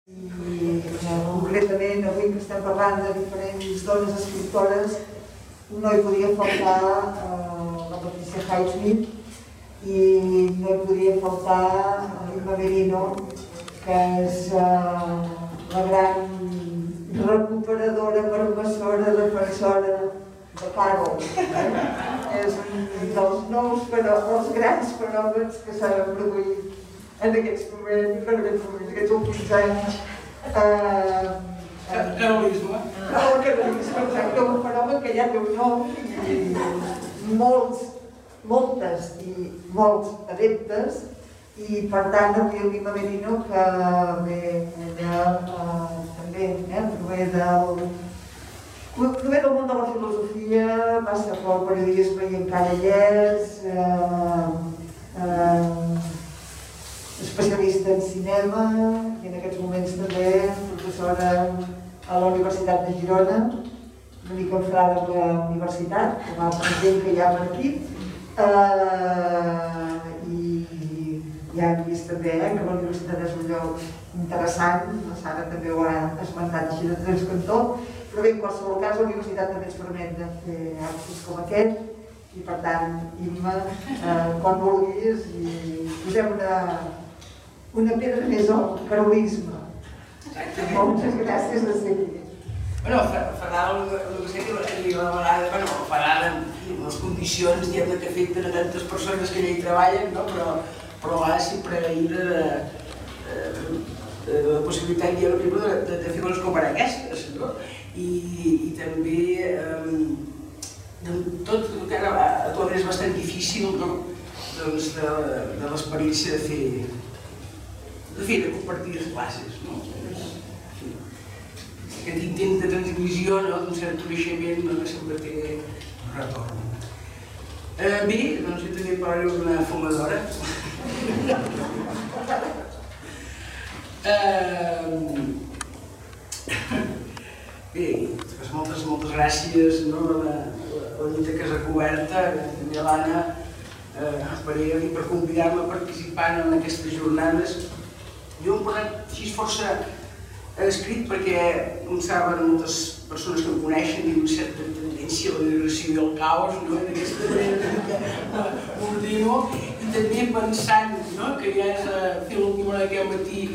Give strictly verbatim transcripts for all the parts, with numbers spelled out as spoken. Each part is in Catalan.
I concretament avui que estem parlant de diferents dones escriptores no hi podia faltar eh, la Patricia Highsmith i no hi podia faltar l'Imma Merino, que és eh, la gran recuperadora, professora, defensora de Carol. Eh? És un dels nous, però els grans fenòmens que s'han produït en aquests moments, en aquests moments, aquests últims anys. Carolisme. El carolisme, exacte, un fenomen que ja té un nom i molts, moltes i molts adeptes, i per tant avui el Imma Merino, que ve ella també, prové del prové del món de la filosofia, passa pel periodisme i encara hi és, especialista en cinema i en aquests moments també professora a la Universitat de Girona, una mica enfrada amb la universitat, com a gent que hi ha per aquí. I ja hem vist també que la universitat és un lloc interessant, la Sara també ho ha esmentat així de transcantó, però bé, en qualsevol cas la universitat també ens permet de fer actes com aquest, i per tant, Imma, quan vulguis, i posem una una pedra més al carolisme. Moltes gràcies de seguir. Bueno, farà el que sé que la vegada, bueno, farà les condicions que afecten a tantes persones que allà hi treballen, però ha sempre agraïda la possibilitat de fer coses com ara aquestes, i també tot el que ara actualment és bastant difícil de l'experiència de fer de fer, de compartir les classes, no? Aquest intent de transmissió d'un cert coneixement que sempre té retorn. Bé, doncs jo també parlaré d'una fumadora. Bé, moltes, moltes gràcies a la Nita Casacuberta, també a l'Anna Parera, per convidar-me a participar en aquestes jornades. Jo hem posat així força escrit perquè, com saben moltes persones que em coneixen, tinc una certa tendència a la digressió i al caos, d'aquesta manera m'ordino, i també pensant que ja és fer l'última hora d'aquest matí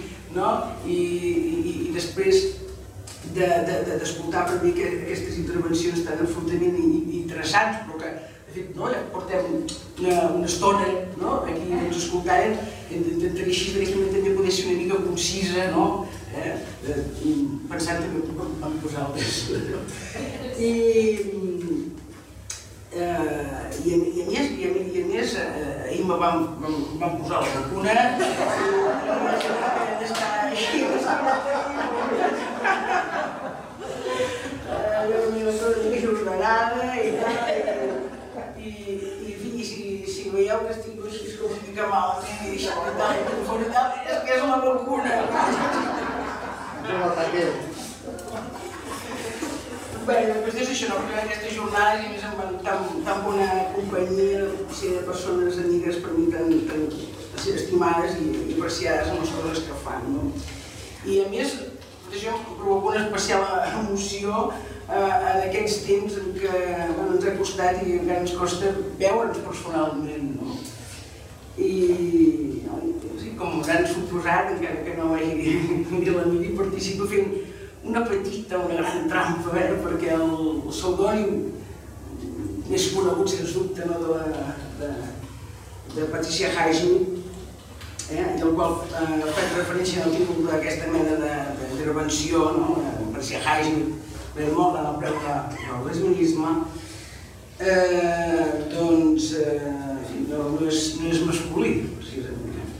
i després d'escoltar per mi aquestes intervencions tan absolutament interessants, però que de fet, ja portem una estona aquí escoltant, intentaré així també poder ser una mica concisa, pensant també en vosaltres. I a més, ahir me van posar la vacuna, i d'estar així, una mica ordenada i i si veieu que estic així com una mica malament i deixeu de tal i telefon i tal, és que és la vacuna. Bé, després és això, perquè aquestes jornades, i més amb tan bona companyia de persones amigues per mi tan estimades i apreciades en les coses que fan. I a més, això em provoca una especial emoció en aquests temps en què ens ha costat i encara ens costa veure'ns personalment. I com ens han suposat, encara que no hagi dit la meva, participo fent una petita, una gran trampa, perquè el pseudònim més conegut, sens dubte, de Patricia Highsmith, i al qual faig referència al títol d'aquesta mena d'intervenció, Patricia Highsmith, bé, molt en el preu del lesbianisme, doncs no és masculí, precisament.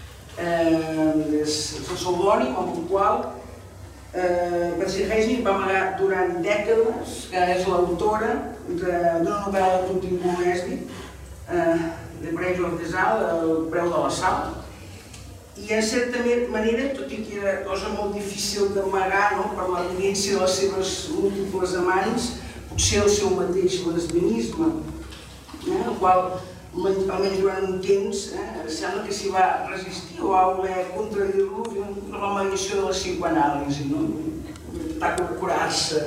És el pseudònim amb el qual Patricia Highsmith va amagar durant dècades que és l'autora d'una novel·la de contingut lèsbic, de Parell Artesà, El preu de la sal, i en certa manera, tot i que era cosa molt difícil d'amagar per l'evidència de les seves múltiples amants, potser el seu mateix lesbianisme, el qual almenys durant un temps, sembla que s'hi va resistir o va voler contradir-lo per la mediació de la psicoanàlisi, intentar curar-se.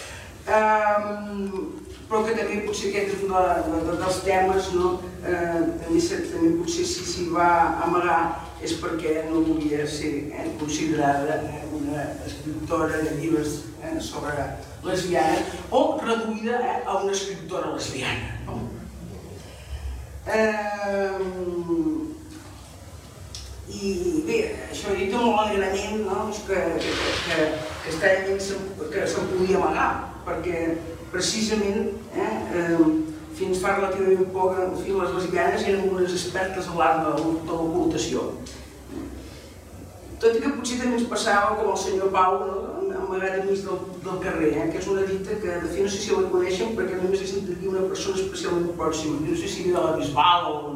Però que també potser aquest és un dels temes, també potser si s'hi va amagar és perquè no volia ser considerada una escriptora de llibres sobre lesbianes o reduïda a una escriptora lesbiana. I bé, això ho he dit molt alegrament que estranyament se'n podia amagar, perquè precisament fins fa relativament poc les lesbianes eren unes expertes a l'art de l'ocultació. Tot i que potser també ens passava com el senyor Pau amagat enmig del carrer, que és una dita que de fet no sé si la coneixen perquè només he sentit dir una persona especialment pròxima, no sé si de la Bisbal o...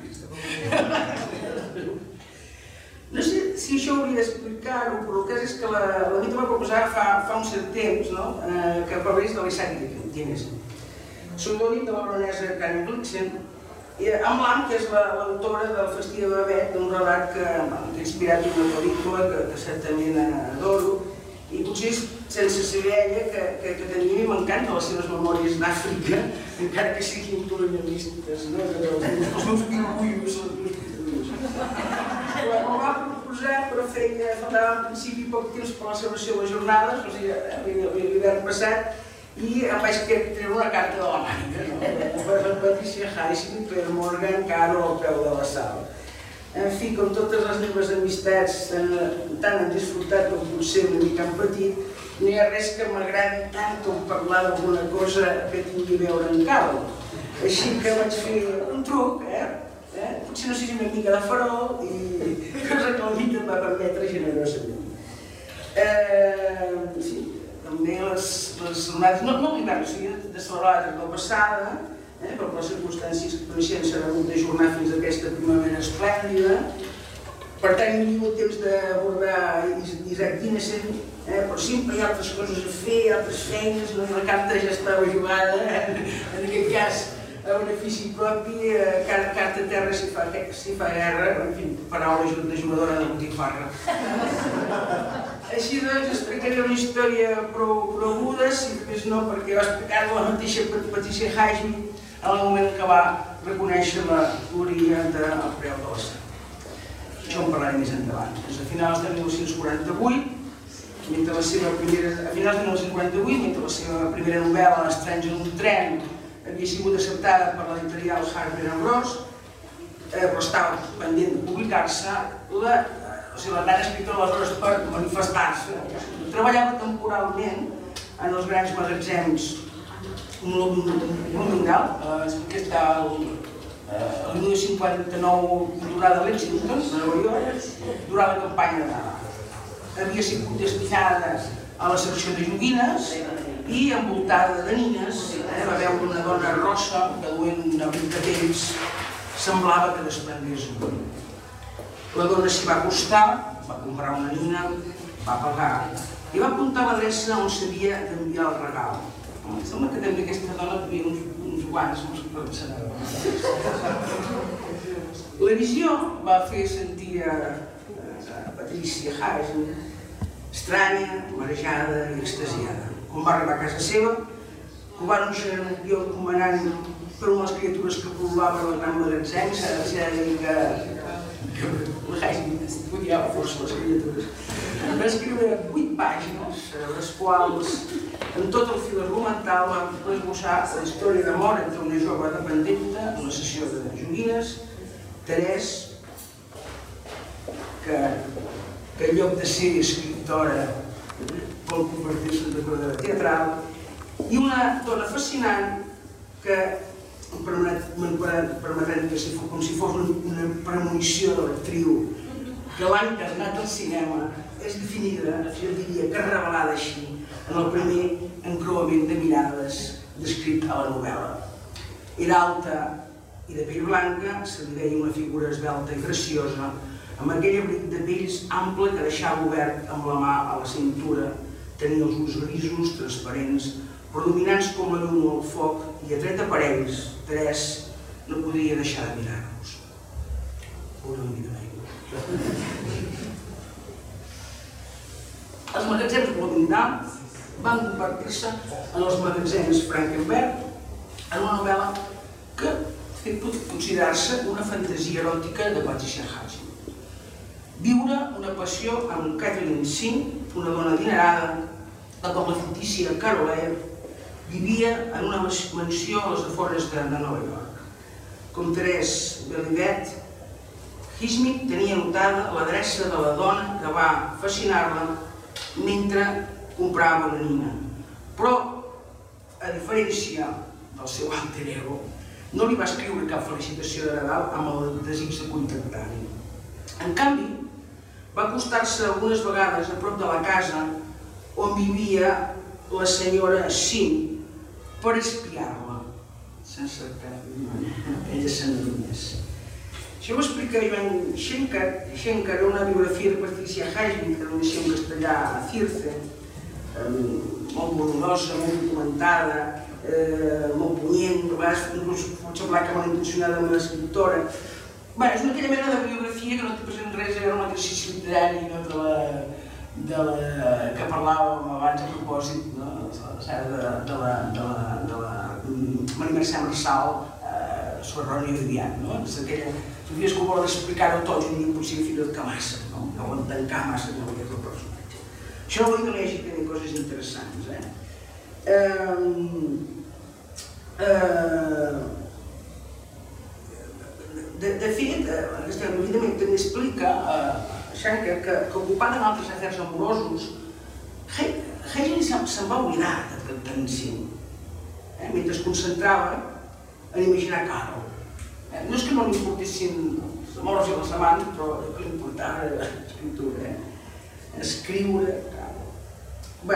No sé si això hauria d'explicar-ho, però el cas és que la dita va proposar fa un cert temps que parlés de l'Isaac Dines, pseudònim de la baronesa Karen Blixen, amb l'Am, que és l'autora del Festí de Babet, d'un relat que ha inspirat una pel·lícula que certament adoro, i potser sense saber ella que tenia i m'encanta les seves memòries d'Àfrica, encara que siguin colonialistes, els meus pirullos, els meus pirullos. Ho va proposar, però feia, faltava en principi poc temps per la celebració de les jornades, o sigui, l'hivern passat, i em vaig treure una carta de la màniga, per Patricia Highsmith, per Morgan Caro al peu de la sala. En fi, com totes les meves amistats tant han disfrutat com potser una mica han patit, no hi ha res que m'agradi tant com parlar d'alguna cosa que tingui a veure amb Caro. Així que vaig fer un truc, potser no sigui una mica de farol, i cosa que la vida em va permetre generosament. Sí, també les jornades, no l'hivern, o sigui, de celebrar la tardor passada, per les circumstàncies que coneixem s'han hagut d'ajornar fins a aquesta primavera esplèndida. Per tant, no hi ha hagut temps d'abordar Isaac Dinesen, però sempre hi ha altres coses a fer, altres feines, la carta ja estava jugada, en aquest cas a benefici propi, carta a terra si fa guerra, en fi, paraula de jugadora de botifarra. Així doncs, explicaré una història prou coneguda, si més no perquè va explicar-la la mateixa Patricia Highsmith en el moment que va reconèixer l'orilla del preu de la sang. Això en parlaré més endavant. A finals de mil nou-cents quaranta-vuit, mentre la seva primera... A finals de mil nou-cents quaranta-vuit, mentre la seva primera novel·la, Estranys en un tren, havia sigut acceptada per l'editorial Harper and Ross, però estava pendent de publicar-se, la o sigui, la gran escriptora aleshores per manifestar-se. Treballava temporalment en els grans magatzems mundial, que està el mil cinquanta-nou durada a Lexington, a Nova York, durant la campanya de Nadal. Havia sigut destinada a la secció de joguines i envoltada de nines, va veure una dona rossa que duent un abric de pells semblava que desprengués un. La dona s'hi va acostar, va comprar una nina, va pagar i va apuntar l'adreça on s'havia d'enviar el regal. Em sembla que també aquesta dona tenia uns guants, no sé La visió va fer sentir a Patricia Highsmith estranya, marejada i extasiada. Quan va arribar a casa seva, ho va anunciar en un avió encomanant per unes criatures que pol·lulaven el gran magatzem, s'ha de dir que la Highsmith estudiava força les criatures. Va escriure vuit pàgines, les quals, en tot el fil argumental, va esbossar la història d'amor entre una jove dependenta, una sessió de joguines, Terès, que en lloc de ser escriptora vol convertir-se en decoradora teatral, i una dona fascinant que, permetent que com si fos una premonició de l'actriu que l'ha encarnat al cinema, és definida, jo diria que revelada així, en el primer encreuament de mirades descrit a la novel·la. Era alta i de pell blanca, se li deia una figura esvelta i graciosa, amb aquell abric de pells ample que deixava obert amb la mà a la cintura, tenia els ulls grisos, transparents, predominants com la llum o el foc, i a tret aparells, Terès no podia deixar de mirar-los. Una mica d'aigua. Els magatzems Bloomingdale van convertir-se en els magatzems Frankenberg en una novel·la que pot considerar-se una fantasia eròtica de Patricia Highsmith. Viure una passió amb Kathleen Sim, una dona adinerada, la com la fictícia Carol Ayer vivia en una mansió a les afores de Nova York. Com Therese Belivet, Highsmith tenia notada l'adreça de la dona que va fascinar-la mentre comprava una nina. Però, a diferència del seu alter ego, no li va escriure cap felicitació de Nadal amb el desig de contactar-hi. En canvi, va acostar-se algunes vegades a prop de la casa on vivia la senyora Sim per espiar-la, sense que ella se n'adonés. Això ho explica Joan Schenker. Schenker era una biografia de Patricia Highsmith, que només en castellà a Circe, molt voluminosa, molt documentada, molt punyent, a vegades pot semblar que malintencionada amb l'escriptora. És una aquella mena de biografia que no té present res, era un exercici literari que parlàvem abans a propòsit de la Maria Mercè Marçal sobre Roni Vivian. És aquella fotografies que ho volen explicar-ho tots i potser fins i tot que massa, no volen tancar massa amb aquest personatge. Això no vol dir que no hi hagi també coses interessants. De fet, aquesta biografia també explica Schenker que ocupant en altres afers amorosos, Highsmith se'n va oblidar d'en Sim, mentre es concentrava en imaginar Carol. No és que no li importessin els amors i les amants, però el que li importava era l'escriptura, escriure, Carol. Bé,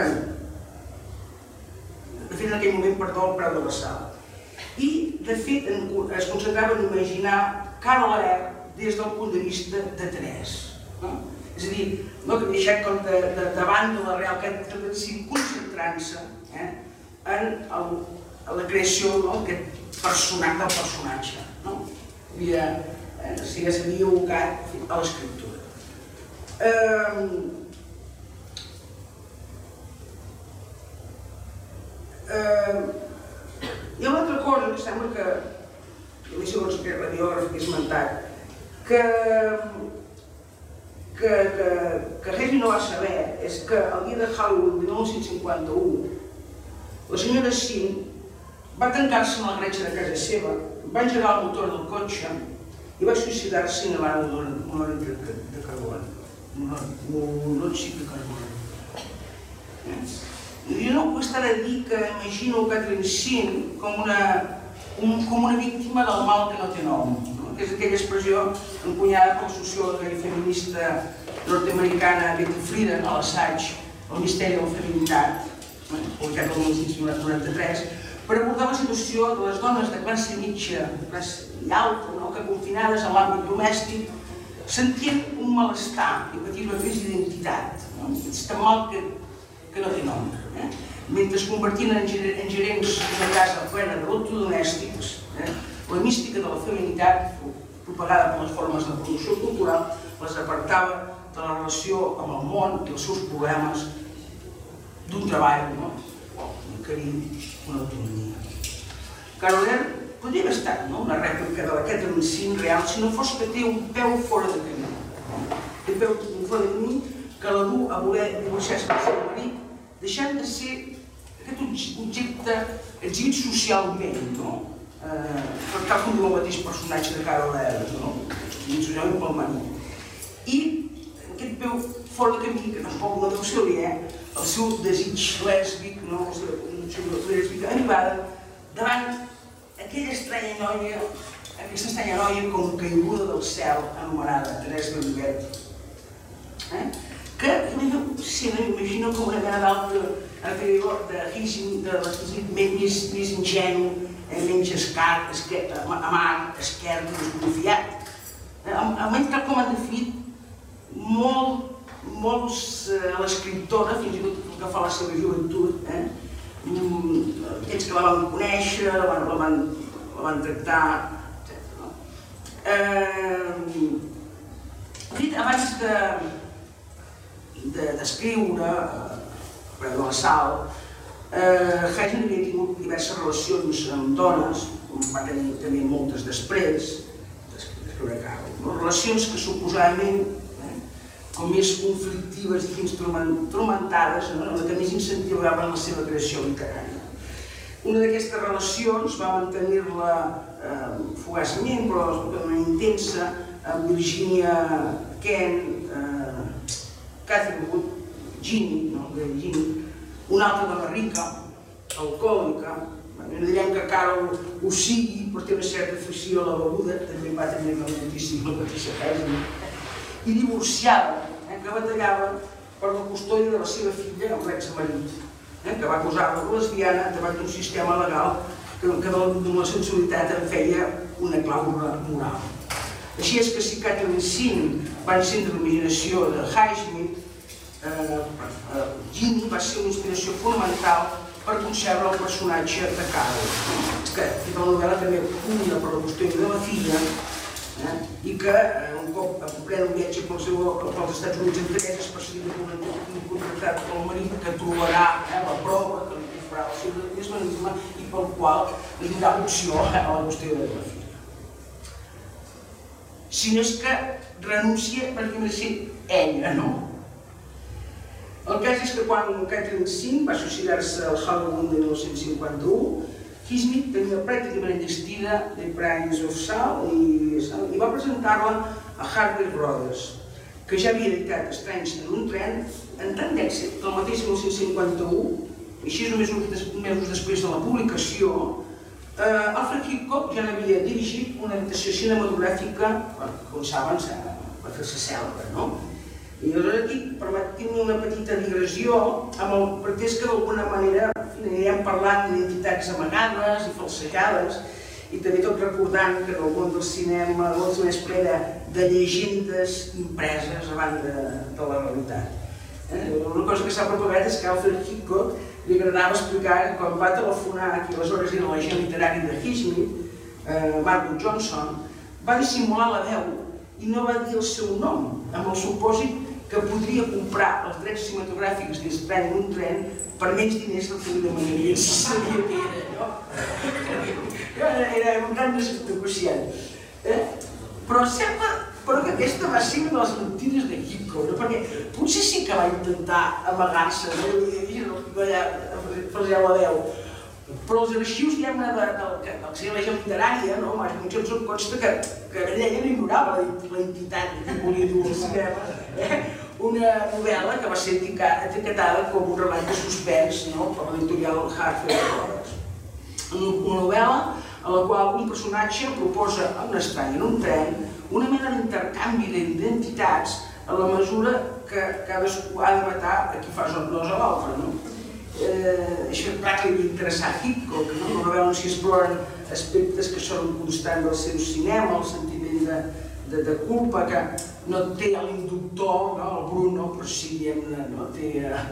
de fet en aquell moment perdó el preu de la sal. I, de fet, es concentrava en imaginar Carol Ayer des del punt de vista de Therese. És a dir, no que deixat com davant de la real que concentrant-se en la creació d'aquest personatge. S'havia abocat a l'escriptura. Hi ha una altra cosa que sembla que, segons aquest radiògraf que he esmentat, que Highsmith no va saber és que el dia de Halloween de mil nou-cents cinquanta-u la senyora Sim va tancar-se en la gretxa de casa seva, va engegar el motor del cotxe i va suïcidar-se inhalant un monòxid de carboni. Un monòxid de carboni. Jo no puc estar a dir que imagino Kathleen Sim com una víctima del mal que no té nom. És aquella expressió encunyada per la sociòloga i feminista nord-americana Betty Friedan a l'assaig El misteri de la feminitat, publicat el mil nou-cents noranta-tres, per abordar la situació de les dones de classe mitja i alta, que confinades en l'àmbit domèstic sentien un malestar i patien una crisi d'identitat. És tan mal que no té nom. Mentre es convertien en gerents d'una casa plena d'electrodomèstics, la mística de la feminitat, propagada per les formes de producció cultural, les apartava de la relació amb el món i els seus problemes d'un treball, un carinyo, una autonomia. Carol Ayer podria haver estat una rèplica de la Kathleen Sim real si no fos que té un peu fora de camí. Té un peu fora de camí que la du a voler divorciar-se del seu marit, deixant de ser aquest objecte exhibit socialment, per tal com diu el mateix personatge de Carol Ayer, exhibit socialment pel marit. I aquest peu fora de camí, que no es pot una traducció-li, el seu desig lèsbic, la seva lèsbica arribada davant aquella estranya noia, aquesta estranya noia com caiguda del cel, anomenada Therese Belivet, que m'imagino com una mena d'altre anterior de Highsmith, de l'esperit més ingenu, menys escar, amar, esquerp, desconfiat. Almenys tal com han definit molts a l'escriptora, fins i tot el que fa la seva joventut, aquells que la van conèixer, la van tractar Abans d'escriure Per de la Sal, Highsmith havia tingut diverses relacions amb dones, va tenir també moltes després d'escriure Carol. Relacions que suposadament, com més conflictives i instrumentades, la que més incentivaven la seva creació literària. Una d'aquestes relacions va mantenir-la fugaçment, però de manera intensa, amb Virginia Kent, Catherine Wood, Ginny, una altra dona rica, alcohòlica. No direm que Carol ho sigui, però té una certa afició a la beguda, també va tenir moltíssim la mateixa feina, i divorciada, que batallava per la custòdia de la seva filla amb l'exmarit, que va acusar-la de lesbiana davant d'un sistema legal que de la sensualitat en feia una clàusula moral. Així és que si Catherine Sinn va encendre l'imaginació de Highsmith, Ginny va ser una inspiració fonamental per concebre el personatge de Carol, que la novel·la també pugna per la custòdia de la filla i que un cop en ple un viatge pels Estats Units en tres es perseguirà un contractat pel marit que trobarà la prova que li compararà el seu lesbianisme i pel qual li donarà opció a la qüestió de la filla. Si no és que renuncia perquè m'ha de ser ella, no? El cas és que quan Catherine Sinn va suïcidar-se al Halloween de mil nou-cents cinquanta-u, Highsmith tenia pràcticament enllestida The Prince of Sal i va presentar-la a Harper Brothers, que ja havia editat Estranys en un tren en tant d'èxit que el mateix mil nou-cents cinquanta-u, i així només uns mesos després de la publicació, Alfred Hitchcock ja n'havia dirigit una adaptació cinematogràfica, com saben, va fer-se cèlebre, no? I aleshores aquí permetim una petita digressió amb el pretès que d'alguna manera anirem parlant d'identitats amagades i falsejades i també tot recordant que el món del cinema és ple de llegendes impreses a banda de la realitat. Una cosa que s'ha propagat és que Alfred Hitchcock li agradava explicar que quan va telefonar, que aleshores era l'agent literari de Highsmith, Margot Johnson, va dissimular la veu i no va dir el seu nom, amb el supòsit que podria comprar els drets cinematogràfics d'Estrany en un tren per menys diners del que li demanaria si sabia què era allò. Era un gran negociant. Però sembla que aquesta va ser una de les mentides de Hitchcock, perquè potser sí que va intentar amagar-se i falsejar la veu. Però els arxius, diguem-ne, del que era la gent literària, on consta que ella no ignorava la entitat que volia dur al cinema, una novel·la que va ser etiquetada com un relat de suspens per l'editorial Harper Brothers. Una novel·la en la qual un personatge proposa a un estrany en un tren una mena d'intercanvi d'identitats a la mesura que cadascú ha de matar a qui fa dos a l'altre. Això és clar que li va interessar a Hitchcock, una novel·la on s'hi exploren aspectes que són constants del seu cinema, el sentiment de culpa, que no té l'inductor, el Bruno, però sí, diguem-ne, té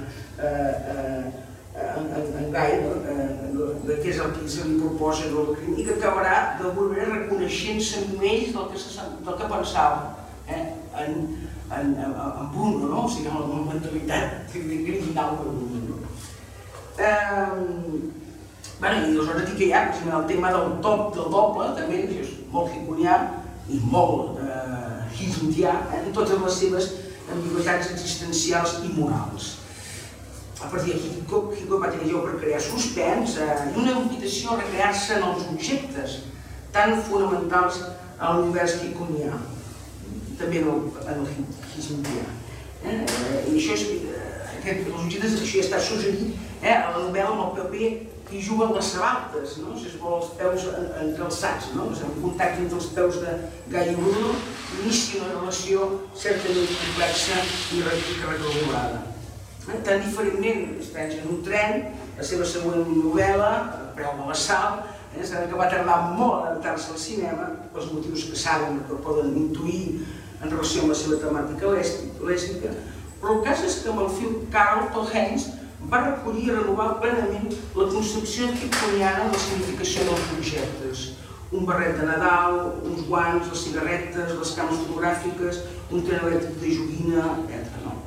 en Guy, que és el que se li proposa el crim, i que acabarà d'alguna manera reconeixent-se més del que pensava en Bruno, o sigui, amb la mentalitat criminal de Bruno. I aleshores aquí que hi ha el tema del top, del doble, també és molt hickonià i molt highsmithià en totes les seves ambigüitats existencials i morals. A partir d'aquí, Hitchcock va tenir lloc per crear suspens i una invitació a recrear-se en els objectes tan fonamentals a l'univers hickonià, també en el highsmithià. I això és, els objectes, això ja està suggerit a la novel·la amb el paper que hi juguen les sabates, si es vol, els peus encalçats, en contacte entre els peus de Guy i Bruno, inicia una relació certament complexa i regulada. Tan diferentment, Estranys en un tren, la seva següent novel·la, El preu de la sal, que va tardar molt a adaptar-se al cinema, pels motius que saben, que poden intuir en relació amb la seva temàtica lèsbica, però el cas és que amb el film Carol, Todd Haynes va recollir i renovar plenament la concepció hickoniana de la significació dels objectes, un barret de Nadal, uns guants, les cigarretes, les cames fotogràfiques, un tren elèctric de joguina, etcètera.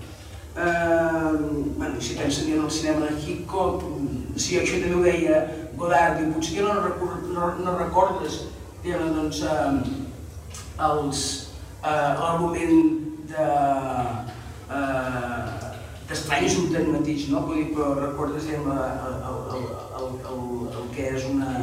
Si pensen en el cinema de Hitchcock, si això també ho deia Godard, diu, potser no recordes l'argument d'estranyes un tant mateix, però recordes el que és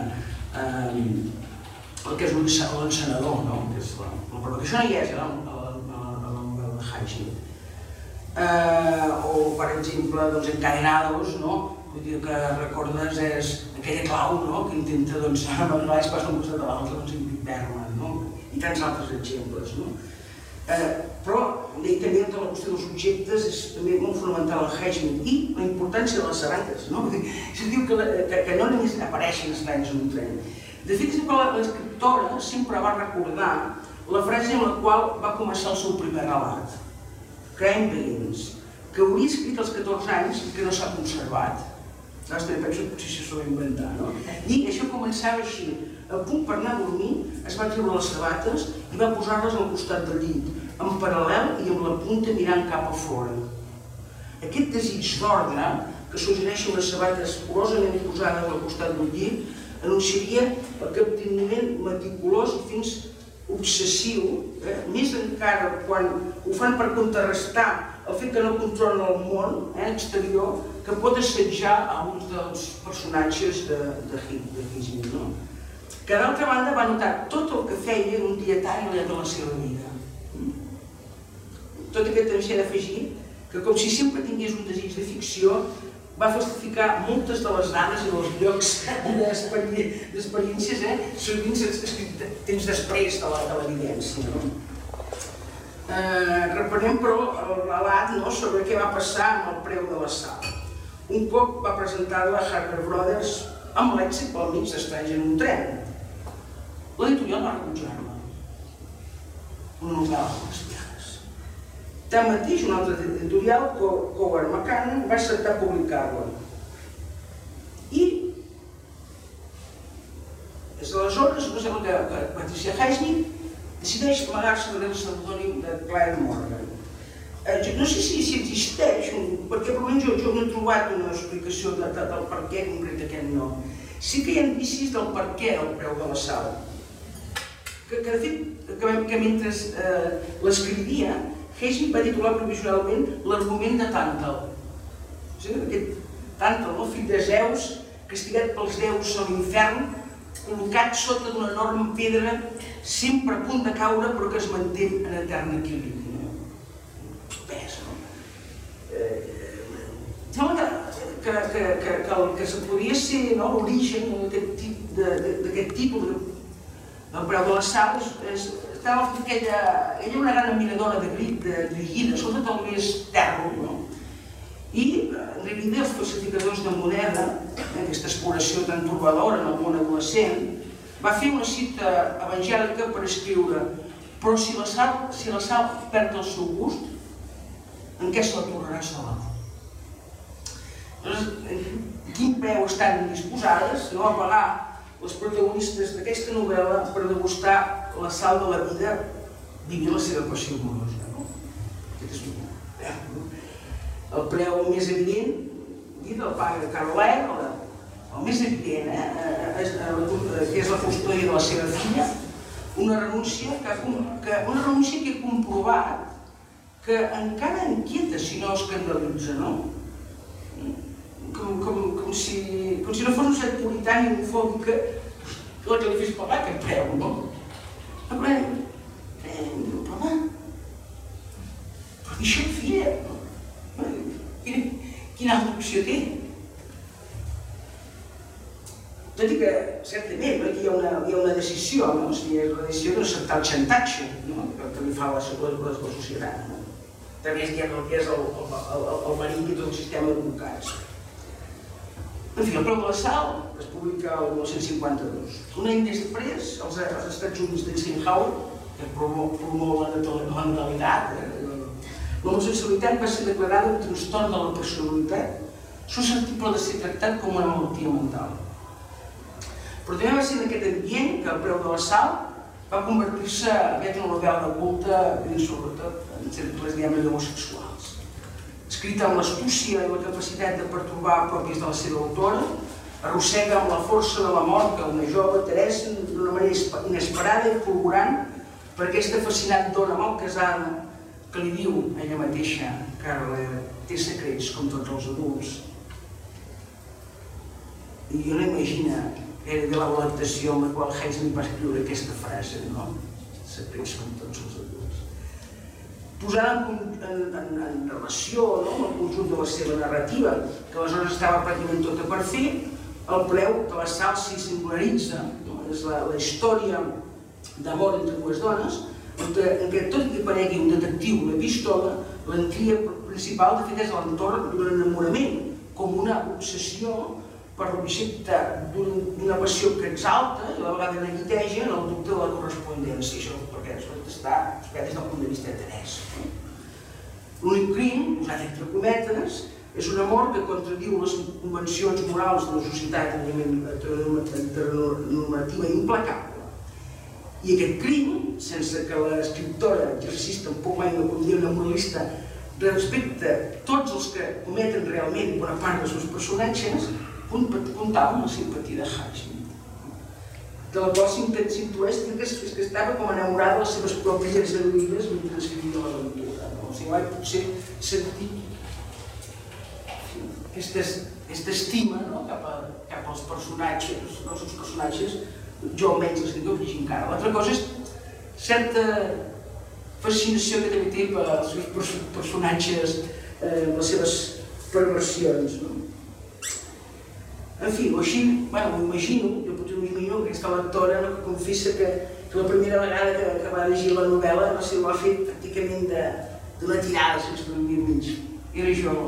l'encenedor, però això no hi és a la novel·la de Highsmith. O, per exemple, Encadenados, el que recordes és aquella clau que intenta amagar les coses d'un costat a l'altre, Ingrid Bergman, i tants altres exemples. Però també tota la qüestió dels objectes és també molt fonamental al Highsmith i la importància de les sabates. Es diu que no només apareixen estranyes en un tren. De fet, l'escriptora sempre va recordar la frase amb la qual va començar el seu primer relat, Crime Begins, que hauria escrit als catorze anys i que no s'ha conservat. Penso que potser s'ho va inventar, no? I això començava així. A punt per anar a dormir, es va treure les sabates i va posar-les al costat del llit, en paral·lel i amb la punta mirant cap a fora. Aquest desig d'ordre, que suggereixen les sabates curosament posades al costat del llit, anunciaria el capteniment meticulós i fins obsessiu, més encara quan ho fan per contrarrestar el fet que no controlen el món exterior, que pot assetjar alguns dels personatges de Highsmith, que d'altra banda va notar tot el que feia en un dietari de la seva vida. Tot aquest temps s'hi ha d'afegir que, com si sempre tingués un desig de ficció, va falsificar moltes de les dades i dels llocs d'experiències, sovint escrit temps després de l'evidència. Reprenem, però, el relat sobre què va passar amb el preu de la sal. Un cop va presentar-la a Harper Brothers amb l'èxit pel mig d'Estranys en un tren. L'editorial va rebutjar-la. Una novel·la de les viades. Tanmateix, un altre editorial, Howard McCann, va acceptar publicar-la. I des d'aleshores, no sembla que Patricia Highsmith decideix amagar-se darrere el pseudònim de Claire Morgan. No sé si existeix, perquè almenys jo no he trobat una explicació del per què concret aquest nom. Sí que hi ha indicis del per què el preu de la sal. Que de fet, que mentre l'escrivia, Highsmith va titular provisionalment l'argument de Tàntal. Aquest Tàntal, fill de Zeus, castigat pels déus a l'infern, col·locat sota d'una enorme pedra, sempre a punt de caure, però que es manté en etern equilibri. Pes, no? Sembla que el que podria ser l'origen d'aquest tipus del preu de les sals estava que ella era una gran admiradora de Guida, sobretot el més terro, no? I, en realitat, els falsificadors de moneda, aquesta exploració tan turbadora en el món adolescent, va fer una cita evangèlica per escriure: però si la sal perd el seu gust, en què se la tornarà sola? Quin preu estan disposades a pagar les protagonistes d'aquesta novel·la per degustar la sal de la vida vivint la seva passió amorosa? El preu més evident, el paga Caroline, el més evident, que és la custòdia de la seva filla, una renúncia que ha comprovat que encara inquieta, si no escandalitza, no? Com si no fos un set purità ni homofòbic que la que li fes pagar aquest preu, no? Però, però, això el filla, no? Quina altra opció té? Tot i que, certament, aquí hi ha una decisió, la decisió d'acceptar el xantatge que li fa la societat. També és el que és el marit i tot el sistema d'advocats. En fi, el preu de la sal es publica el mil nou-cents cinquanta-dos. Un any després, als Estats Units d'Eisenhower, que promou la natalitat, l'homosexualitat va ser declarada un trastorn de la personalitat susceptible de ser tractat com una malaltia mental. Però també va ser en aquest ambient que El preu de la sal va convertir-se en una novel·la de culte, sobretot en cercles d'homosexuals. Escrita amb l'astúcia i la capacitat de pertorbar pròpies de la seva autora, arrossega amb la força de la mort que una jove Teresa d'una manera inesperada i fulgurant per aquesta fascinant dona mal casada que li diu a ella mateixa que té secrets com tots els adults. I jo no imagino que era de la delectació amb la qual Highsmith va escriure aquesta frase, no? Secrets com tots els adults. Posada en relació amb el conjunt de la seva narrativa, que aleshores estava pràcticament tota per fer, El preu de la sal s'hi singularitza, és la història d'amor entre dues dones, en què tot i que aparegui un detectiu una pistola, l'entria principal de fet és l'entorn d'un enamorament, com una obsessió per l'objecte d'una passió que exalta i a la vegada neguiteja en el dubte de la correspondència, això perquè està des del punt de vista de Teresa. L'únic crim, posat entre cometes, és un amor que contradiu les convencions morals de la societat heteronormativa implacable. I aquest crim, sense que l'escriptora exercís tampoc mai una condemna moralista respecte a tots els que cometen realment bona part dels seus personatges, comptava amb la simpatia de Highsmith, de la qual s'intueix que estava com enamorada de les seves pròpies heroïnes mentre escrivia l'aventura. O sigui, vaig potser sentir aquesta estima cap als personatges, els seus personatges, jo almenys l'escriptor llegint encara. L'altra cosa és certa fascinació que també té pels seus personatges, les seves perversions. En fi, o així, m'ho imagino, jo potser m'imagino que aquesta lectora confessa que la primera vegada que va llegir la novel·la no sé, ho ha fet pràcticament d'una tirada sense dormir mig. Era jo.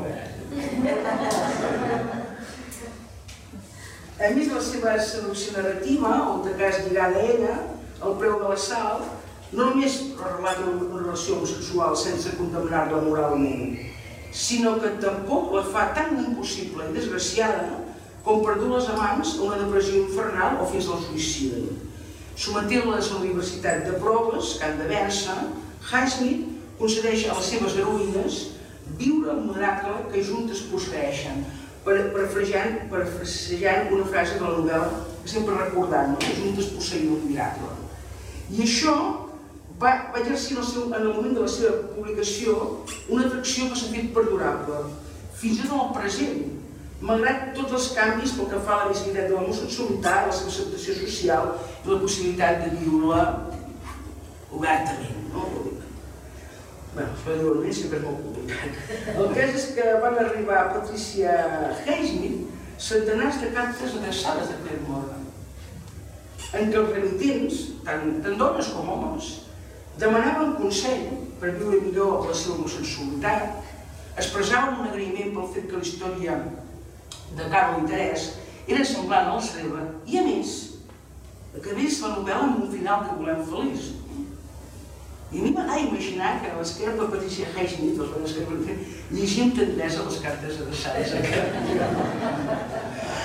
A més de la seva seducció narrativa, o de cas lligada a ella, El preu de la sal, no només relata una relació homosexual sense condemnar-la moralment, sinó que tampoc la fa tan impossible i desgraciada com per dur les amants a una depressió infernal o fins al suïcidi. Sometent-les a la universitat de proves que han de vèncer, Highsmith concedeix a les seves heroïnes viure el miracle que juntes posseeixen, parafrasejant una frase de la novel·la que sempre recordant, que juntes posseïen un miracle. I això va exercir en el moment de la seva publicació una atracció que s'ha fet perdurable, fins i tot en el present, malgrat tots els canvis pel que fa a la visibilitat de l'homosexualitat, la seva acceptació social i la possibilitat de viure-la obertament. Bé, especialment sempre és molt complicat. El cas és que van arribar a Patricia Highsmith centenars de cartes adreçades a Claire Morgan, en què els remitents, tant dones com homes, demanaven consell per viure millor la seva homosexualitat, expressaven un agraïment pel fet que la història de Carol i Teresa era semblant a la seva i, a més, acabés la novel·la amb un final que volem feliç. I a mi m'agrada imaginar que a l'esquerra de Patricia Highsmith, les dones que coneixen, llegia amb tendresa les cartes adreçades a Carol.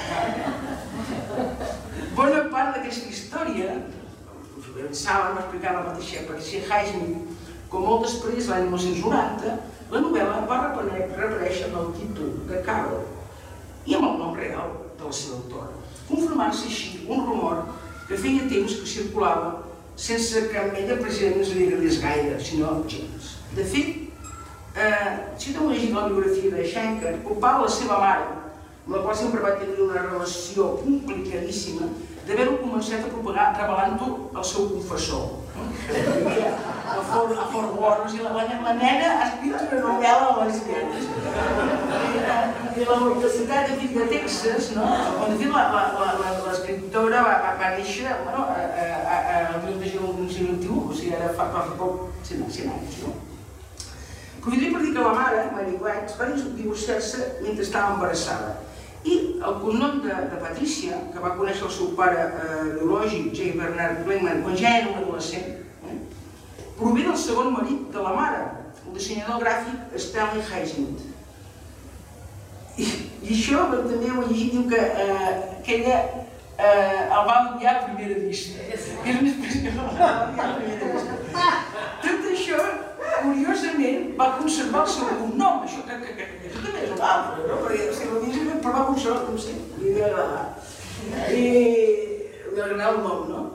Bona part d'aquesta història, saben, va explicar la mateixa Patricia Highsmith, com molt després, l'any mil nou-cents noranta, la novel·la va reaparèixer amb el títol de Carol i amb el nom real de la seva autora, confirmant-se així un rumor que feia temps que circulava sense que amb ella precisament no se li agradés gaire, sinó gens. De fet, si t'heu llegit la biografia de Schenker, culpava la seva mare, amb la qual sempre va tenir una relació complicadíssima, d'haver-ho començat a propagar revelant-ho al seu confessor. A Fort Worth, la nena ha escrit una novel·la a l'esquerra. I la Universitat de Texas, on de fet l'escriptora va néixer el mil nou-cents vint-i-u, o sigui, ara fa poc, cent anys. Aprofitaré per dir que la mare, Mary White, va divorciar-se mentre estava embarassada. I el cognom de Patricia, que va conèixer el seu pare biològic, J. Bernard Klingman, quan ja era un adolescent, prové del segon marit de la mare, el dissenyador gràfic Stanley Highsmith. I això també ho he llegit, diu que ella el va odiar a primera vista. Era una expressió que el va odiar a primera vista. Tot això, curiosament, va conservar el seu cognom, això que també és un altre, no? Però va conservar el cognom, li havia agradat. I li va agradar el nom, no?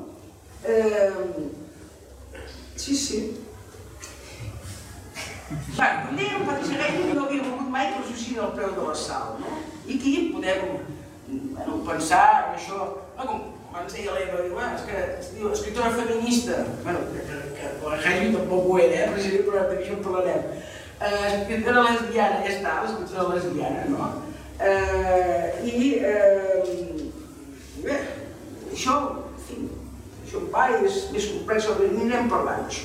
Sí, sí. Bé, com dèiem, Patricia Highsmith no havia volgut mai que l'associïn al preu de la sal, no? I aquí podem pensar en això, com abans deia l'Eva, és que escriptora feminista, bueno, que la Highsmith tampoc ho era, però d'això en parlarem. Escriptora lesbiana, ja està, l'escriptora lesbiana, no? I, bé, això, en fi, això va i és més complex, però anirem parlant d'això.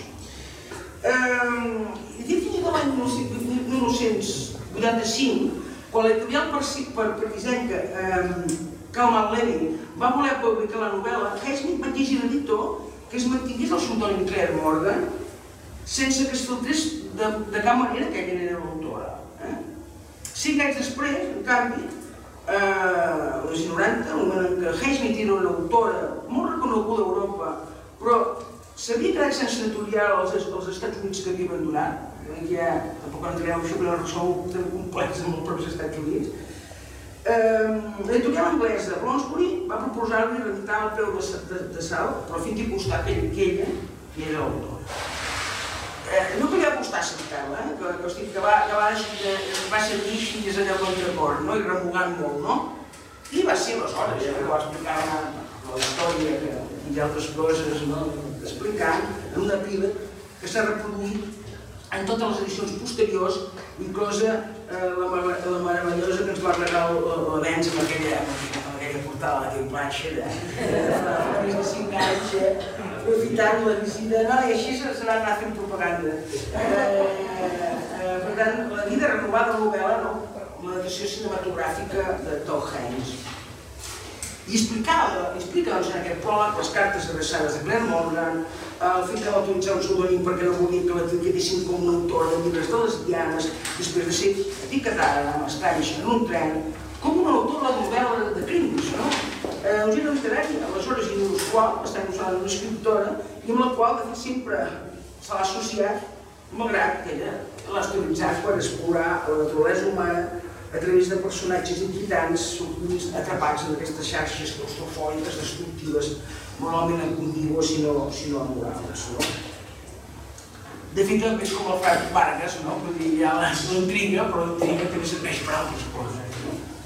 Fins i tot l'any mil nou-cents vuitanta-cinc, quan l'editorial partisenca Calman Levy va voler publicar la novel·la, Highsmith va exigir a l'editor que es mantingués el pseudònim Claire Morgan sense que es filtrés de cap manera que ella era l'autora. Cinc anys després, en canvi, als noranta, en el moment en què Highsmith era una autora molt reconeguda a Europa, però s'havia quedat sense editorial als Estats Units que havia abandonat, ja tampoc entrarem això per una raó tan complexa amb els propis Estats Units. L'editorial anglesa Bloomsbury va proposar-li reeditar el preu de sal, però a fi de constar que ella era l'autora. No calia apostar a acceptar-la, que va ser així des d'allà al d'acord i remugant molt, no? I va ser aleshores, que va explicar la història i altres coses, explicant en una pila que s'ha reproduït en totes les edicions posteriors, inclosa la meravellosa que ens va regalar l'Avenç amb aquella portada d'aquell planxa de més de cinc anys, aprofitant la visita, no, i així se n'ha anat fent propaganda. Per tant, la vida renovada de la novel·la, amb l'adaptació cinematogràfica de Todd Haynes. I explica en aquest pròleg les cartes adreçades a Claire Morgan, el fet que va utilitzar un pseudònim perquè no volia que l'etiquetessin com una autora de llibres de lesbianes, després de ser etiquetada amb estanys en un tren, com una autora de novel·la de crims, no? Un gènere literari, aleshores inusual, estem usant una escriptora, i amb la qual, de fet, sempre se l'ha associat, malgrat que ella l'ha utilitzat per explorar la naturalesa humana a través de personatges inquietants atrapats en aquestes xarxes claustrofòbiques, destructives, normalment ambigues si no amorals. De fet, és com el Frank Vargas, vull dir, hi ha l'intriga, però l'intriga també serveix per altres coses.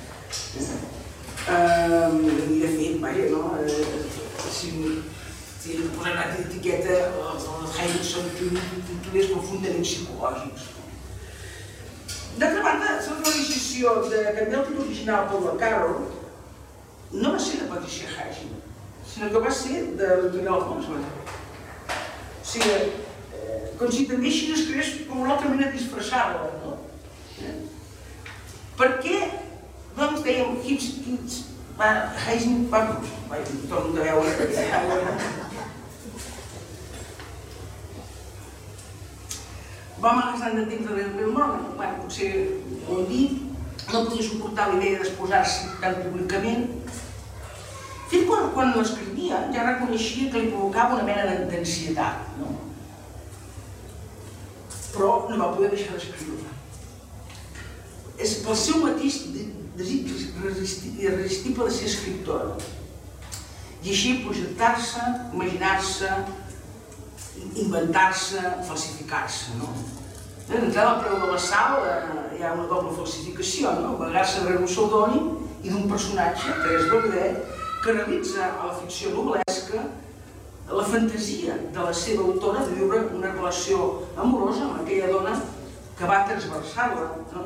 I de fet, vaja, si posem una etiqueta, els Haynes són titulers profundament psicològics. D'altra banda, la realització de canviar el títol original per la Carol no va ser de Patricia Highsmith, sinó que va ser de l'editorial Bloomsbury. O sigui, com si també així es creés com una altra manera de disfressar-la, no? Per què, doncs, dèiem, Highsmith va... torno a veure... Va magatzar de temps de Claire Morgan, potser ho hem dit, no podia suportar la idea d'exposar-se tan públicament. Fins quan l'escrivia ja reconeixia que li provocava una mena d'ansietat, però no va poder deixar d'escriure. És pel seu mateix desig irresistible de ser escriptora i així projectar-se, imaginar-se, inventar-se, falsificar-se. D'entrada, al preu de la sal hi ha una doble falsificació, amagar-se darrere un pseudònim i d'un personatge, Thérèse Baudet, que realitza a la ficció novel·lesca la fantasia de la seva autora de viure una relació amorosa amb aquella dona que va transversar-la,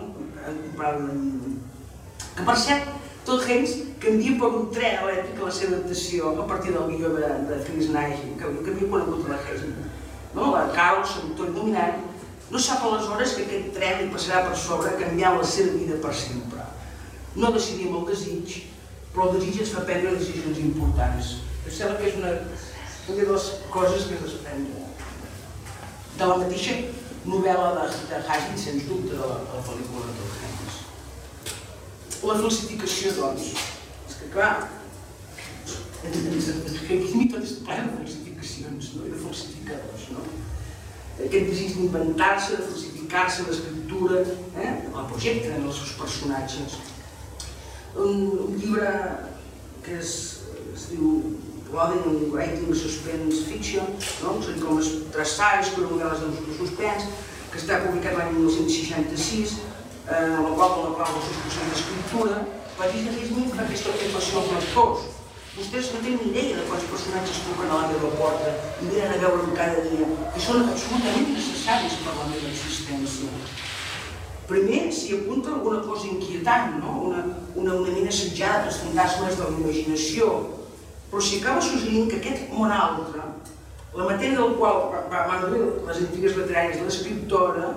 que per cert, Todd Haynes canvia per un tren elèctric a la seva adaptació a partir del guió de Phyllis Nagy, que havia conegut a la Highsmith. La Carol, seductor i dominant, no sap aleshores que aquest tren li passarà per sobre canviant la seva vida per sempre. No decidim el desig, però el desig ens fa prendre decisions importants. Em sembla que és una de les coses que es desprèn de la mateixa novel·la de Highsmith, sens dubte, de la pel·lícula de Todd Haynes. La falsificació, doncs, és que clar, Highsmith tot és ple de falsificacions i de falsificadors. Aquest desig d'inventar-se, de falsificar-se l'escriptura, la projecten els seus personatges. Un llibre que es diu Loading and Writing Suspense Fiction, com els traçalls per novel·les de suspens, que està publicat l'any mil nou-cents seixanta-sis, en la qual els seus processos d'escriptura, va dir que Highsmith fa aquesta afirmació als lectors. Vostès no tenen ni idea de quants personatges truquen a la meva porta i venen a veure'm cada dia, i són absolutament necessaris per a la meva existència. Primer s'hi apunta alguna cosa inquietant, una mena assetjada dels fantasmes de la imaginació, però s'hi acaba suggerint que aquest món altre, la matèria del qual van obrir les antigues literàries de l'escriptora,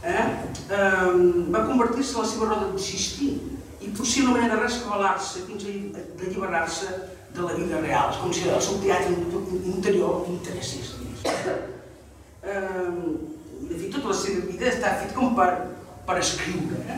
va convertir-se en la seva roda d'existir i potser una manera de rescabalar-se fins a alliberar-se de la vida real. És com si el seu teatre interior interessés més. De fet, tota la seva vida està fet com per escriure.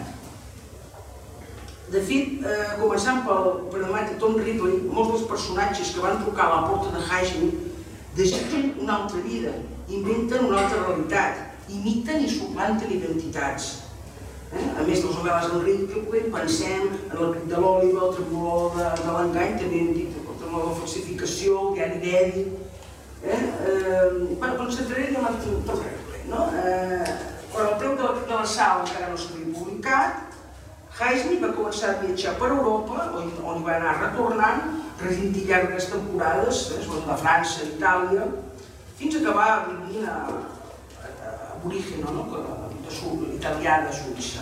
De fet, començant pel nemàtic Tom Ripley, molts dels personatges que van trucar a la porta de Highsmith desitgen una altra vida, inventen una altra realitat, imiten i suplanten identitats. A més de les novel·les d'Enric Ripley, pensem en el Crit de l'Òliba, el Tremolor de l'Engany, també hem dit el Tremolor de la Falsificació, el Diari d'Eddie. Bé, concentraré en el Tom Ripley. Quan el preu de la sal encara no s'havia publicat, Highsmith va començar a viatjar per Europa, on hi va anar retornant, residint llargues temporades, sobretot a França, a Itàlia, fins a acabar vivint a Origen, italià de Suïssa.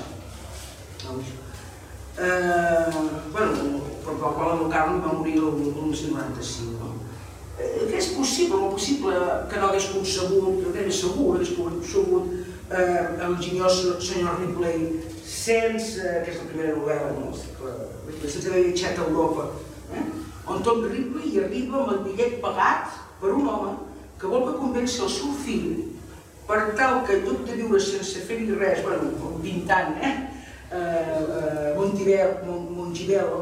Però per la qual el Carme va morir el mil nou-cents noranta-cinc. És possible, molt possible que no hagués concebut, que hagués segur, hagués concebut l'enginyós senyor Ripley sense, que és la primera novel·la, sense haver viatjat a Europa, on Tom Ripley hi arriba amb el bitllet pagat per un home que vol que convenci el seu fill per tal que en lloc de viure sense fer-hi res, bueno, pintant, eh, Montivello,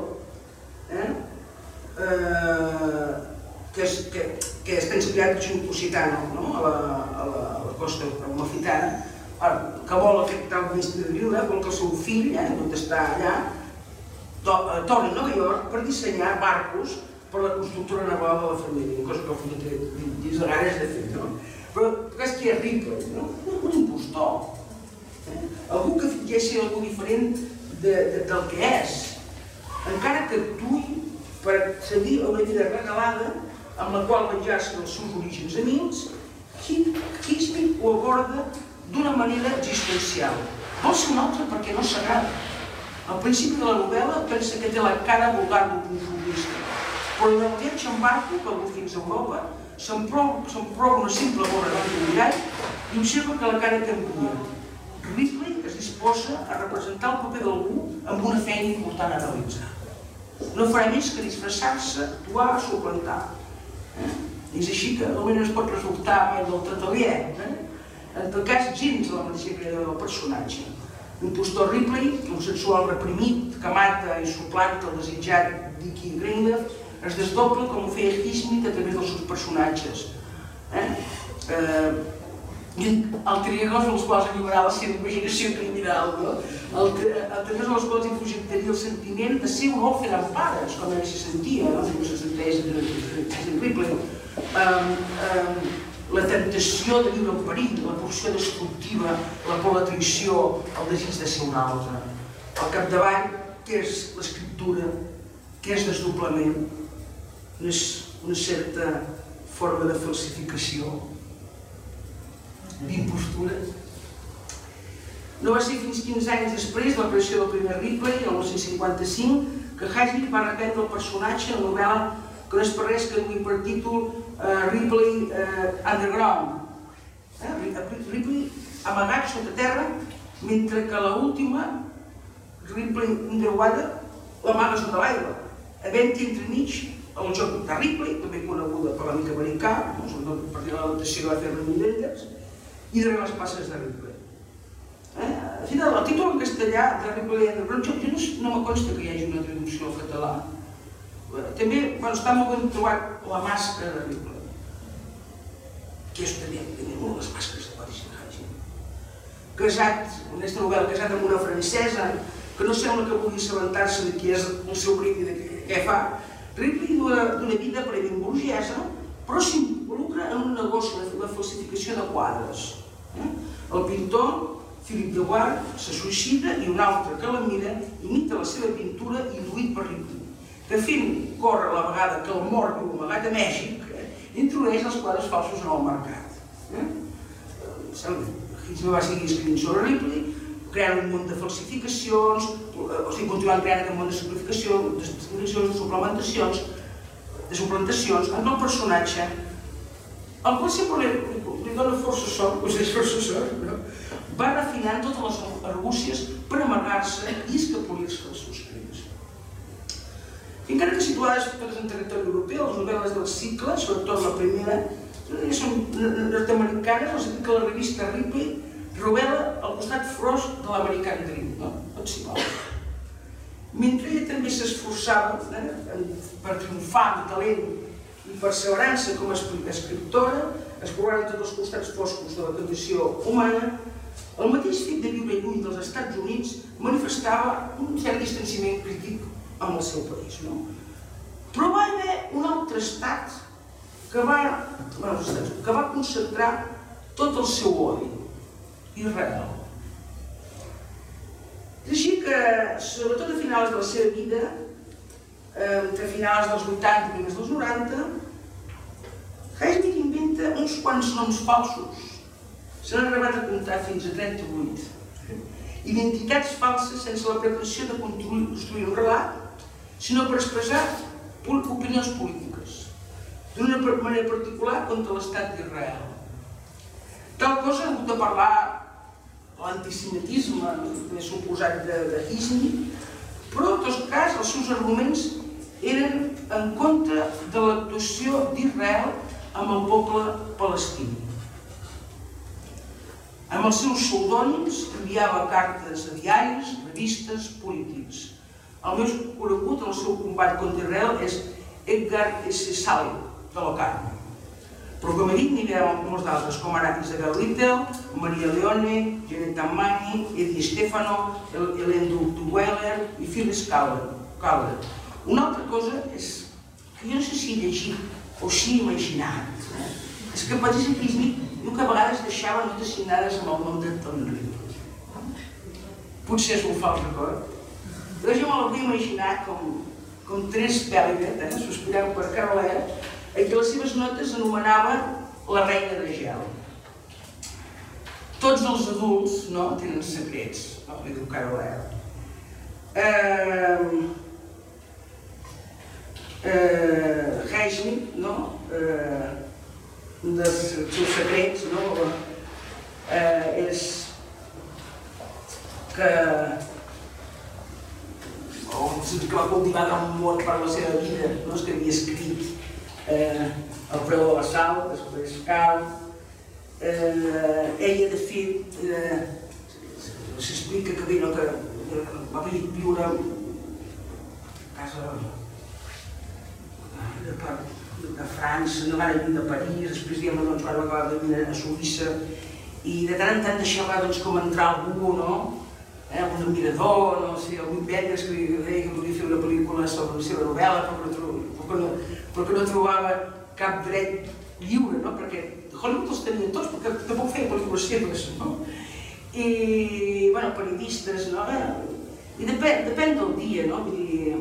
que es pensa que és un occitano a la costa amalfitana, que vol aquest tal mestre de viure, vol que el seu fill, on està allà, torni a Nova York per dissenyar barcos per la constructora naval de la família, cosa que el fill té dins de ganes de fer, no? Però és que és Ripley, un impostor, algú que fingeixi algú diferent del que és, encara que actuï per accedir a una vida regalada amb la qual venjar-se dels seus orígens amics. Highsmith ho aborda d'una manera existencial. Vol ser un altre perquè no s'agrada. Al principi de la novel·la pensa que té la cara vulgar d'un conformista, però en el viatge en barco que algú fins a Europa s'emprova una simple gorra d'endollall i observa que la cara canvia. Ripley es disposa a representar el paper d'algú amb una feina important a realitzar. No farà més que disfressar-se, actuar, suplantar. És així que almenys es pot resultar mai del tatalier. En tot cas, gens de la mateixa creadora del personatge. L'impostor Ripley, homosexual reprimit, que mata i suplanta el desitjat Dickie Greenleaf, es desdobla com ho feia Highsmith a través dels seus personatges. Alteriadors als quals alliberar la seva imaginació criminal, alteriadors als quals infujectaria el sentiment de ser un orfe amb pares, com ell se sentia, com se senteix en Ripley. La temptació de viure en perill, la pulsió destructiva, la por a la traïció, el desig de ser un altre. Al capdavall, què és l'escriptura? Què és desdoblament? Una certa forma de falsificació, d'impostura. No va ser fins quinze anys després de l'aparició del primer Ripley, el mil nou-cents cinquanta-cinc, que Highsmith va reprendre el personatge en la novel·la que no és per res que duia per títol Ripley Underground. Ripley amagat sota terra, mentre que l'última, Ripley Underwater, l'amaga sota l'aigua, havent-hi entremig el joc de Ripley, també coneguda per l'amic americà, sobretot a partir de l'adaptació que va fer Remy Denders, i darrere les passes de Ripley. El títol en castellà de Ripley Underground, jo no me consta que hi hagi una traducció al català. També està molt ben trobat La màscara de Ripley, que és també una de les màscares de Patricia Highsmith. Casat, en aquesta novel·la, casat amb una francesa, que no sembla que vulgui assabentar-se de qui és el seu marit i de què fa. Ripley d'una vida aparentment burgesa, però s'involucra en un negoci de la falsificació de quadres. El pintor, Philippe Dewaard, se suïcida i un altre que la mira imita la seva pintura induït per Ripley, que fent córrer la vegada que el mort viu amagat a Mèxic, introdueix els quadres falsos en el mercat. Highsmith va seguir escrivint sobre Ripley, creant un munt de falsificacions, o sigui, continuant creant aquest munt de simplificacions, de suplementacions, de suplantacions, en el personatge, el qual sempre li dona força sort, us és força sort, no? Va refinant totes les argúcies per amagar-se i escapolir-se dels seus crims. Encara que situades totes en territori europeu, les novel·les del cicle, sobretot la primera, són nord-americanes, no sé que la revista Ripley revela el costat fros de l'American Dream, no? Tot s'hi val. Mentre ella també s'esforçava per triomfar amb talent i perseverança com a escriptora, explorant tots els costats foscos de la condició humana, el mateix fet de viure lluny dels Estats Units manifestava un cert distanciament crític amb el seu país. Però va haver un altre estat que va concentrar tot el seu odi, Israel. És així que, sobretot a finals de la seva vida, entre finals dels vuitanta i primers dels noranta, Highsmith inventa uns quants noms falsos. Se n'han arribat a comptar fins a trenta-vuit. Identitats falses sense la pretensió de construir un relat, sinó per expressar opinions polítiques, d'una manera particular contra l'estat d'Israel. Tal cosa ha hagut de parlar l'antisemitisme més suposat de Highsmith, però en tot cas els seus arguments eren en contra de l'actuació d'Israel amb el poble palestí. Amb els seus pseudònims enviava cartes a diaris, revistes, polítics. El més conegut en el seu combat contra Israel és Edgar S. Sally, de Locarno. Però com he dit, n'hi havia molts d'altres, com ara Isabel Little, Maria Leone, Janet Tammani, Eddie Stefano, Hélène Duweller i Phyllis Calder. Una altra cosa és que jo no sé si he llegit o si he imaginat, és que Patricia Highsmith diu que a vegades deixava notes signades amb el nom de Tom Ripley. Potser és un fals record. Però jo me l'havia imaginat com tres Belivet, sospirant per Carolera, en què les seves notes anomenaven la reina de gel. Tots els adults tenen secrets, li diu Carolera. Highsmith, un dels seus secrets és que que va cultivar molt per la seva vida, és que havia escrit El preu de la sal, després Cal. Ella, de fet, s'explica que va viure a casa de França, no va viure a París, després va acabar de viure a Suïssa, i de tant en tant deixava com entrar algú, no? Un admirador, no sé, algun vendres que deia que volia fer una pel·lícula sobre la seva novel·la, però que no trobava cap dret lliure, perquè Hollywood els tenien tots, perquè tampoc feien pel·lícules seves, no? I, bueno, periodistes, no? I depèn del dia, no? Vull dir,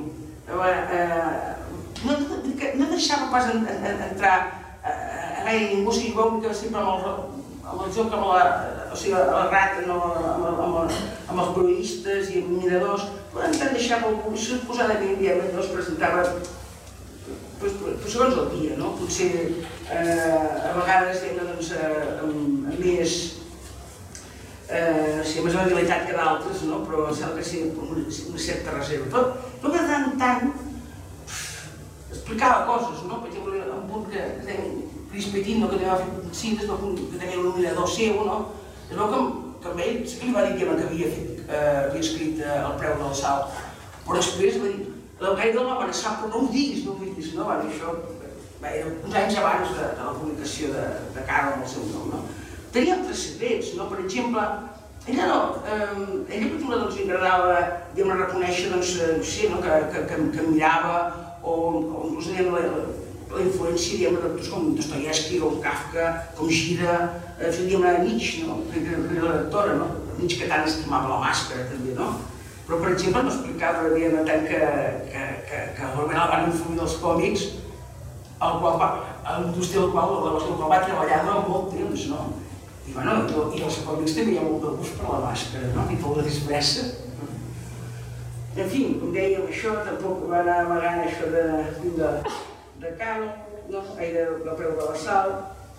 no deixava pas entrar a gaire ningú, o sigui, veu que sempre amb el joc, amb la rata, amb els periodistes i amb miradors, però encara deixava algú, i se'ls posava de dia, es presentava segons el dia, no? Potser a vegades amb més més amabilitat que d'altres, però sembla que sigui una certa reserva. Però de tant en tant explicava coses, no? Per exemple, en un que deia Chris Petit, que tenia cintes, que tenia un il·luminador seu, no? Es veu que amb ell sí que li va dir que havia escrit El preu del sal, però després va dir la Gaire l'ha amenaçat, però no ho diguis, no ho diguis, no? Això era uns anys abans de la publicació de Carol amb el seu nom, no? Tenia altres secrets, no? Per exemple, ella no, ella per exemple doncs li agradava, diguem, reconèixer, doncs, no sé, que mirava o inclús la influència, diguem, com Dostoievski o Kafka, com Gira, diguem, Nietzsche, no? Que era la lectora, no? Nietzsche que tant estimava la màscara, també, no? Però, per exemple, no explicava, diguem, tant que realment el van influir dels còmics, el qual va, a l'indústria del qual va treballar durant molt temps, no? I, bueno, i els còmics també hi ha molt de gust per la màscara, no? I per la disfressa. En fi, com dèiem, això tampoc va anar amagant això de Cano, no? Era la preu de la sal.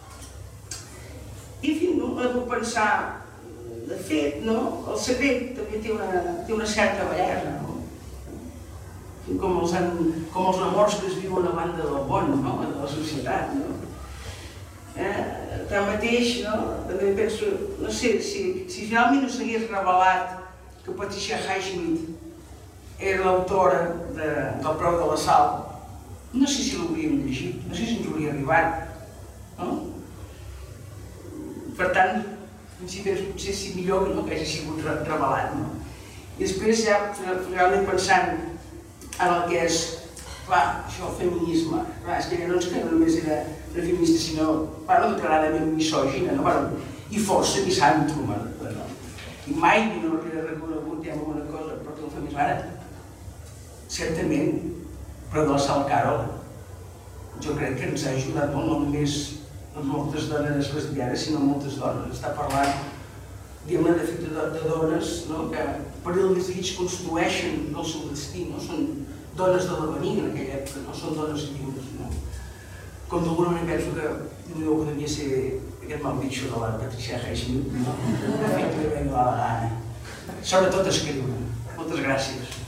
I, en fi, no? He de pensar, de fet, no? El secret també té una certa bellesa, no? Com els amors que es viuen a banda del món, no? De la societat, no? Tanmateix, també penso, no sé, si finalment no s'hagués revelat que Patricia Highsmith era l'autora del Preu de la Sal, no sé si l'hauríem llegit, no sé si ens hauria arribat, no? Per tant, si penso potser si millor que hagi sigut revelat, no? I després ja, realment pensant en el que és, clar, això, el feminisme, és que no ens que no només era feminista, sinó, no declaradament misògina, i força misàntroma. I mai no hauria reconegut alguna cosa per el feminisme. Ara, certament, però de la Sal Carol, jo crec que ens ha ajudat molt, no només a moltes dones lesbianes, sinó a moltes dones. Està parlant, diguem-ne, de fet, de dones que per el desig construeixen el seu destí, són dones de l'avenir en aquella època, no són dones lliures. Com d'alguna manera penso que no devia ser aquest malbitxo de la Patricia Highsmith, no? De fet, li va donar la gana. Sobretot escriure. Moltes gràcies.